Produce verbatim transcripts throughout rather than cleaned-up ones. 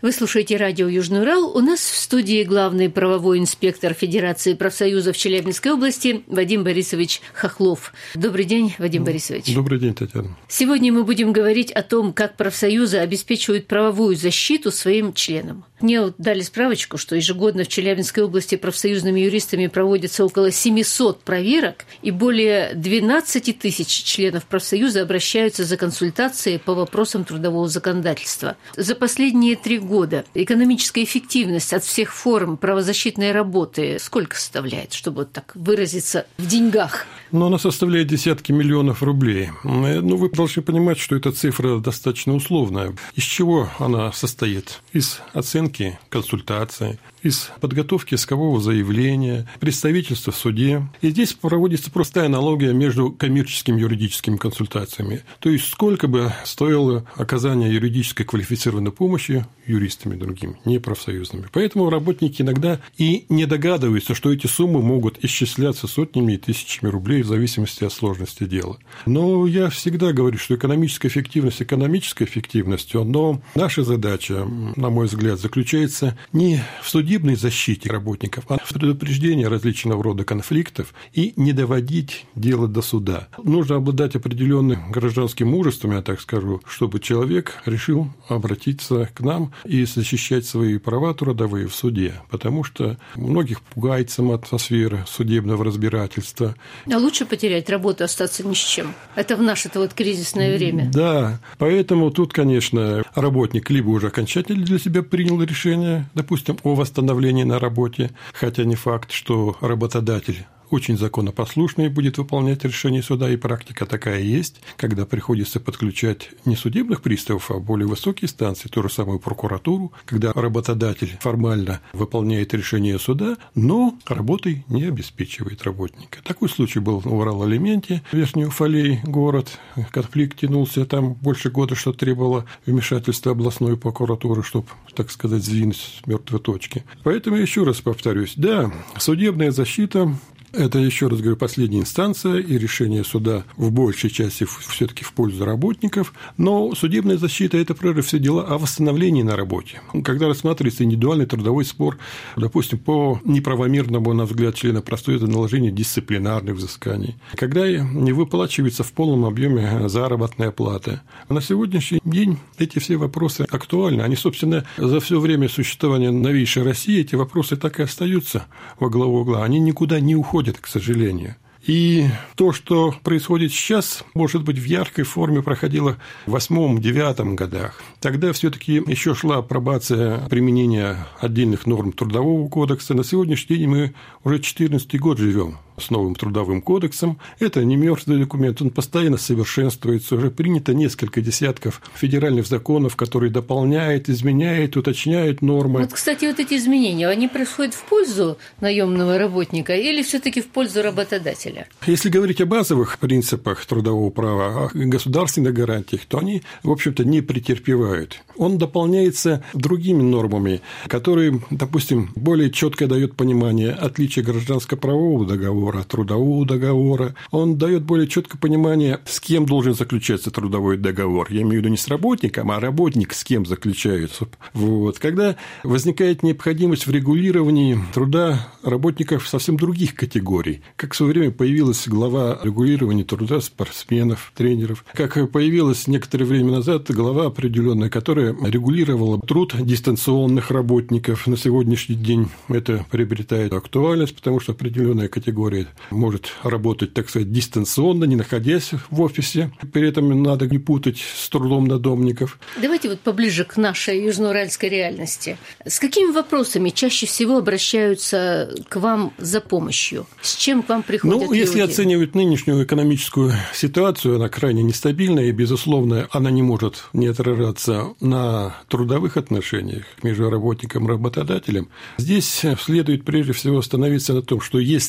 Вы слушаете радио «Южный Урал». У нас в студии главный правовой инспектор Федерации профсоюзов Челябинской области Вадим Борисович Хохлов. Добрый день, Вадим Борисович. Добрый день, Татьяна. Сегодня мы будем говорить о том, как профсоюзы обеспечивают правовую защиту своим членам. Мне вот дали справочку, что ежегодно в Челябинской области профсоюзными юристами проводится около семисот проверок, и более двенадцать тысяч членов профсоюза обращаются за консультацией по вопросам трудового законодательства. За последние три года экономическая эффективность от всех форм правозащитной работы сколько составляет, чтобы вот так выразиться в деньгах? Ну, она составляет десятки миллионов рублей. Ну, вы должны понимать, что эта цифра достаточно условная. Из чего она состоит? Из оценки консультаций, из подготовки искового заявления, представительства в суде. И здесь проводится простая аналогия между коммерческими и юридическими консультациями. То есть, сколько бы стоило оказание юридической квалифицированной помощи юристами другими, не профсоюзными. Поэтому работники иногда и не догадываются, что эти суммы могут исчисляться сотнями и тысячами рублей в зависимости от сложности дела. Но я всегда говорю, что экономическая эффективность экономической эффективностью, но наша задача, на мой взгляд, заключается не в судебной защите работников, а в предупреждении различного рода конфликтов и не доводить дело до суда. Нужно обладать определенным гражданским мужеством, я так скажу, чтобы человек решил обратиться к нам и защищать свои права трудовые в суде, потому что многих пугает сама атмосфера судебного разбирательства. А лучше потерять работу, остаться ни с чем. Это в наше-то вот кризисное время. Да, поэтому тут, конечно, работник либо уже окончательно для себя принял решение, допустим, о восстановлении на работе, хотя не факт, что работодатель очень законопослушный будет выполнять решение суда, и практика такая есть, когда приходится подключать не судебных приставов, а более высокие инстанции, ту же самую прокуратуру, когда работодатель формально выполняет решение суда, но работой не обеспечивает работника. Такой случай был в Урал-Алименте, Верхний Уфалей, город, конфликт тянулся там больше года, что требовало вмешательства областной прокуратуры, чтобы, так сказать, сдвинуть с мертвой точки. Поэтому еще раз повторюсь, да, судебная защита – это, еще раз говорю, последняя инстанция, и решение суда в большей части все-таки в пользу работников, но судебная защита – это, прежде всего, дела о восстановлении на работе. Когда рассматривается индивидуальный трудовой спор, допустим, по неправомерному, на взгляд члена профсоюза, наложению дисциплинарных взысканий, когда не выплачивается в полном объеме заработная плата. На сегодняшний день эти все вопросы актуальны. Они, собственно, за все время существования новейшей России эти вопросы так и остаются во главу угла. Они никуда не уходят, к сожалению. И то, что происходит сейчас, может быть, в яркой форме проходило в восьмом-девятом годах. Тогда все-таки еще шла апробация применения отдельных норм Трудового кодекса. На сегодняшний день мы уже четырнадцатый год живем с новым Трудовым кодексом. Это не мертвый документ, он постоянно совершенствуется. Уже принято несколько десятков федеральных законов, которые дополняют, изменяют, уточняют нормы. Вот, кстати, вот эти изменения, они происходят в пользу наемного работника или все-таки в пользу работодателя? Если говорить о базовых принципах трудового права, о государственных гарантиях, то они, в общем-то, не претерпевают. Он дополняется другими нормами, которые, допустим, более четко дают понимание отличия гражданско-правового договора от трудового договора. Он дает более четкое понимание, с кем должен заключаться трудовой договор. Я имею в виду не с работником, а работник с кем заключается. Вот. Когда возникает необходимость в регулировании труда работников совсем других категорий, как в свое время появилась глава регулирования труда спортсменов, тренеров, как появилась некоторое время назад глава определенная, которая регулировала труд дистанционных работников. На сегодняшний день это приобретает актуальность, потому что определенная категория может работать, так сказать, дистанционно, не находясь в офисе. При этом надо не путать с трудом надомников. Давайте вот поближе к нашей южноуральской реальности. С какими вопросами чаще всего обращаются к вам за помощью? С чем к вам приходят Ну, люди? если оценивать нынешнюю экономическую ситуацию, она крайне нестабильная, и, безусловно, она не может не отражаться на трудовых отношениях между работником и работодателем. Здесь следует прежде всего остановиться на том, что если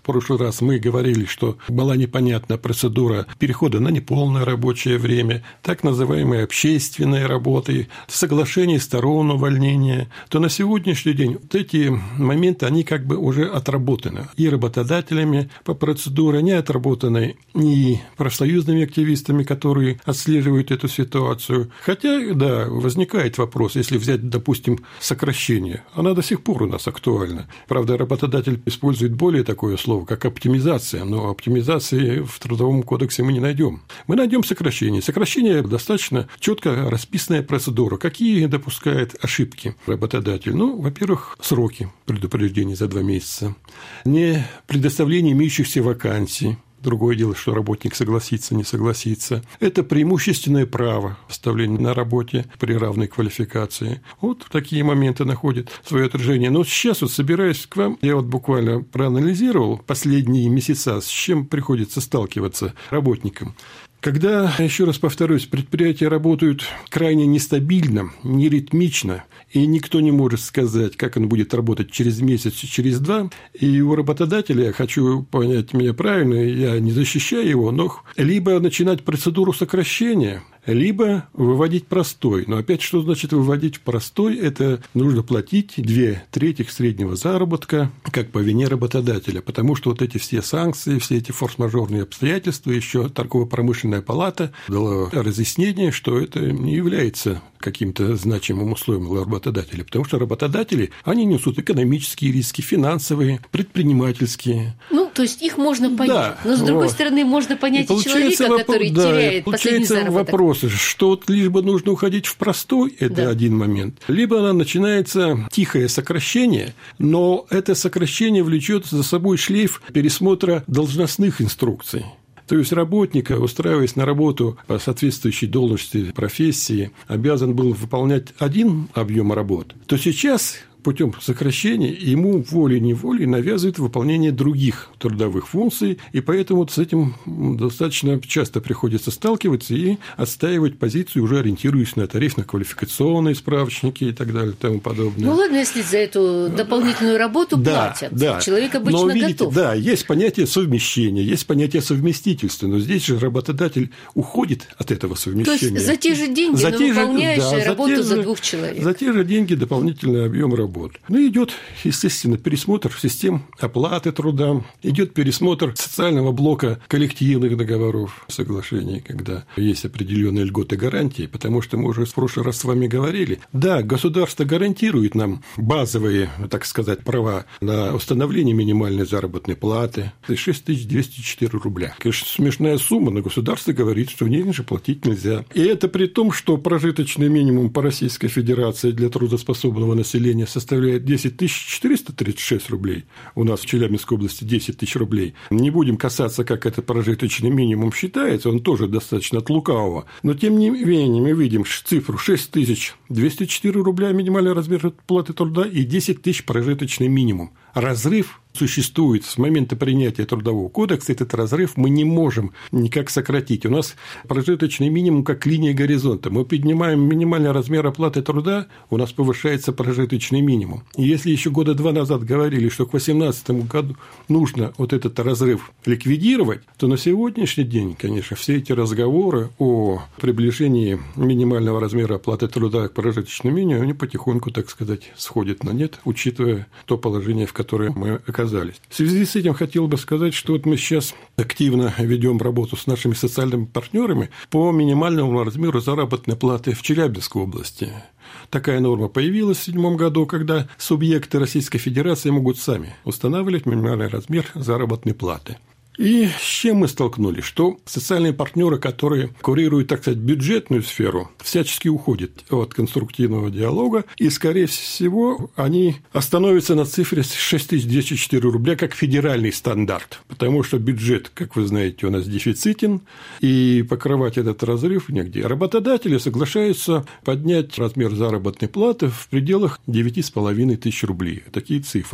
В прошлый раз мы говорили, что была непонятна процедура перехода на неполное рабочее время, так называемые общественные работы, соглашение сторон увольнения, то на сегодняшний день вот эти моменты, они как бы уже отработаны и работодателями по процедуре, не отработаны и профсоюзными активистами, которые отслеживают эту ситуацию. Хотя, да, возникает вопрос, если взять, допустим, сокращение, она до сих пор у нас актуальна. Правда, работодатель использует более такое слово, как оптимизация, но оптимизации в Трудовом кодексе мы не найдем. Мы найдем сокращение. Сокращение достаточно четко расписанная процедура. Какие допускает ошибки работодатель? Ну, во-первых, сроки предупреждения за два месяца, не предоставление имеющихся вакансий. Другое дело, что работник согласится, не согласится. Это преимущественное право оставления на работе при равной квалификации. Вот такие моменты находят свое отражение. Но сейчас, вот собираясь к вам, я вот буквально проанализировал последние месяца, с чем приходится сталкиваться работникам. Когда, еще раз повторюсь, предприятия работают крайне нестабильно, неритмично, и никто не может сказать, как он будет работать через месяц, через два, и у работодателя, я хочу понять меня правильно, я не защищаю его, но либо начинать процедуру сокращения, либо выводить простой. Но опять, что значит выводить в простой? Это нужно платить две трети среднего заработка, как по вине работодателя, потому что вот эти все санкции, все эти форс-мажорные обстоятельства, еще торгово-промышленная палата дала разъяснение, что это не является каким-то значимым условием для работодателя, потому что работодатели, они несут экономические риски, финансовые, предпринимательские. Ну, то есть их можно понять, да, но с другой вот. стороны можно понять и, и человека, воп... который да, теряет последний заработок. Вопрос, что вот либо нужно уходить в простой, это да. один момент, либо начинается тихое сокращение, но это сокращение влечет за собой шлейф пересмотра должностных инструкций. То есть работник, устраиваясь на работу по соответствующей должности, профессии, обязан был выполнять один объем работ, то сейчас путем сокращения ему волей-неволей навязывают выполнение других трудовых функций, и поэтому с этим достаточно часто приходится сталкиваться и отстаивать позиции, уже ориентируясь на тарифно-квалификационные справочники и так далее и тому подобное. Ну ладно, если за эту дополнительную работу да, платят. Да. Человек обычно но, видите, готов. Да, есть понятие совмещения, есть понятие совместительства, но здесь же работодатель уходит от этого совмещения. То есть за те же деньги, за но те выполняешь же, да, работу за, за двух человек. За те же деньги дополнительный объем работы. Ну, идет, естественно, пересмотр систем оплаты труда, идет пересмотр социального блока коллективных договоров, соглашений, когда есть определенные льготы, гарантии, потому что мы уже в прошлый раз с вами говорили, да, государство гарантирует нам базовые, так сказать, права на установление минимальной заработной платы, шесть тысяч двести четыре рубля. Конечно, смешная сумма, но государство говорит, что ниже платить нельзя. И это при том, что прожиточный минимум по Российской Федерации для трудоспособного населения составляет десять тысяч четыреста тридцать шесть рублей. У нас в Челябинской области десять тысяч рублей. Не будем касаться, как это прожиточный минимум считается, он тоже достаточно от лукавого. Но, тем не менее, мы видим цифру шесть тысяч двести четыре рубля минимальный размер платы труда и десять тысяч прожиточный минимум. Разрыв существует с момента принятия Трудового кодекса, этот разрыв мы не можем никак сократить. У нас прожиточный минимум как линия горизонта. Мы поднимаем минимальный размер оплаты труда, у нас повышается прожиточный минимум. И если еще года два назад говорили, что к две тысячи восемнадцатому году нужно вот этот разрыв ликвидировать, то на сегодняшний день, конечно, все эти разговоры о приближении минимального размера оплаты труда к прожиточному минимуму, они потихоньку, так сказать, сходят на нет, учитывая то положение, в котором мы оказались. В связи с этим хотел бы сказать, что вот мы сейчас активно ведем работу с нашими социальными партнерами по минимальному размеру заработной платы в Челябинской области. Такая норма появилась в две тысячи седьмом году, когда субъекты Российской Федерации могут сами устанавливать минимальный размер заработной платы. И с чем мы столкнулись? Что социальные партнеры, которые курируют, так сказать, бюджетную сферу, всячески уходят от конструктивного диалога, и, скорее всего, они остановятся на цифре шесть тысяч двести четыре рубля как федеральный стандарт, потому что бюджет, как вы знаете, у нас дефицитен, и покрывать этот разрыв негде. Работодатели соглашаются поднять размер заработной платы в пределах девять с половиной тысяч рублей. Такие цифры.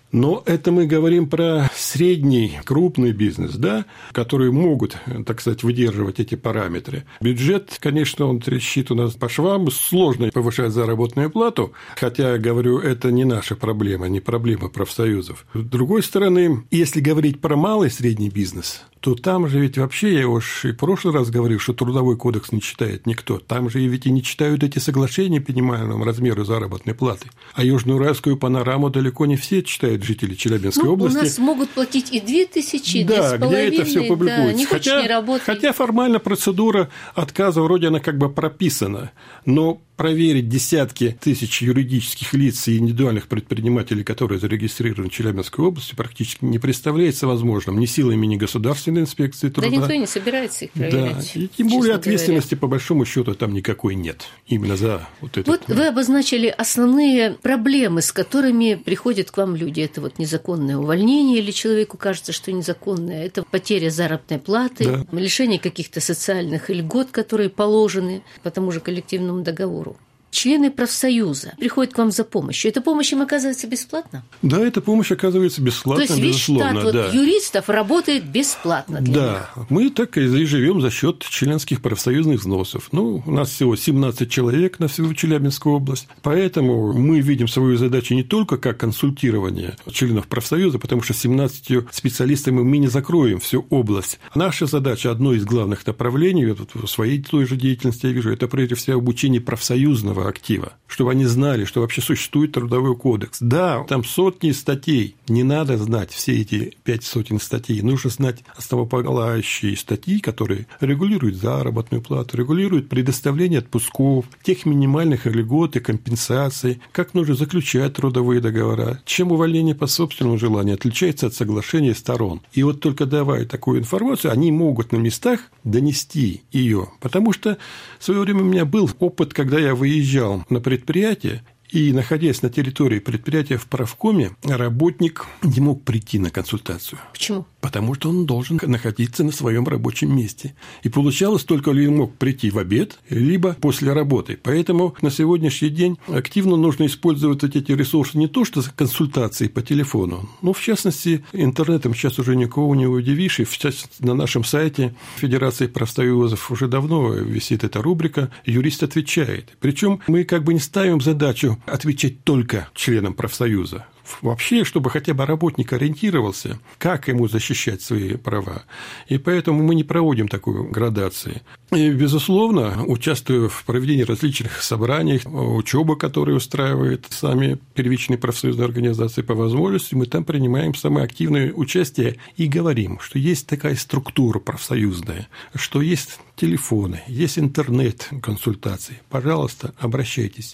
Но это мы говорим про средний, крупный бизнес, да, которые могут, так сказать, выдерживать эти параметры. Бюджет, конечно, он трещит у нас по швам, сложно повышать заработную плату, хотя, говорю, это не наша проблема, не проблема профсоюзов. С другой стороны, если говорить про малый и средний бизнес, то там же ведь вообще, я уж и в прошлый раз говорил, что трудовой кодекс не читает никто. Там же ведь и не читают эти соглашения по минимальному размеру заработной платы. А Южноуральскую панораму далеко не все читают жители Челябинской ну, области. У нас могут платить и две тысячи, да, две с половиной. где это все публикуется. Да, не хочешь, хотя, не работай. хотя формально процедура отказа вроде она как бы прописана, но проверить десятки тысяч юридических лиц и индивидуальных предпринимателей, которые зарегистрированы в Челябинской области, практически не представляется возможным ни силами, ни государственной инспекции труда. Да никто не собирается их проверять. Да, и тем более ответственности, говоря, по большому счету там никакой нет. Именно за вот это. Вот вы обозначили основные проблемы, с которыми приходят к вам люди. Это вот незаконное увольнение, или человеку кажется, что незаконное, это потеря заработной платы, да, лишение каких-то социальных льгот, которые положены по тому же коллективному договору. Члены профсоюза приходят к вам за помощью. Эта помощь им оказывается бесплатно? Да, эта помощь оказывается бесплатно, то есть весь безусловно. штат да. вот юристов работает бесплатно для да. них? Мы так и живем за счет членских профсоюзных взносов. Ну, у нас всего семнадцать человек на всю Челябинскую область, поэтому мы видим свою задачу не только как консультирование членов профсоюза, потому что семнадцатью специалистами мы не закроем всю область. Наша задача, одно из главных направлений, вот в своей той же деятельности я вижу, это прежде всего обучение профсоюзного актива, чтобы они знали, что вообще существует трудовой кодекс. Да, там сотни статей, не надо знать все эти пять сотен статей, нужно знать основополагающие статьи, которые регулируют заработную плату, регулируют предоставление отпусков, тех минимальных льгот и компенсаций, как нужно заключать трудовые договора, чем увольнение по собственному желанию отличается от соглашения сторон. И вот только давая такую информацию, они могут на местах донести ее, потому что в свое время у меня был опыт, когда я выезжал на предприятие, и, находясь на территории предприятия в правкоме, работник не мог прийти на консультацию. Почему? Потому что он должен находиться на своем рабочем месте. И получалось, только ли он мог прийти в обед, либо после работы. Поэтому на сегодняшний день активно нужно использовать эти ресурсы не то, что консультации по телефону, но, в частности, интернетом сейчас уже никого не удивишь. И сейчас на нашем сайте Федерации профсоюзов уже давно висит эта рубрика «Юрист отвечает». Причем мы как бы не ставим задачу отвечать только членам профсоюза. Вообще, чтобы хотя бы работник ориентировался, как ему защищать свои права. И поэтому мы не проводим такую градацию. И, безусловно, участвуя в проведении различных собраний, учебы, которые устраивают сами первичные профсоюзные организации по возможности, мы там принимаем самое активное участие и говорим, что есть такая структура профсоюзная, что есть телефоны, есть интернет-консультации. Пожалуйста, обращайтесь.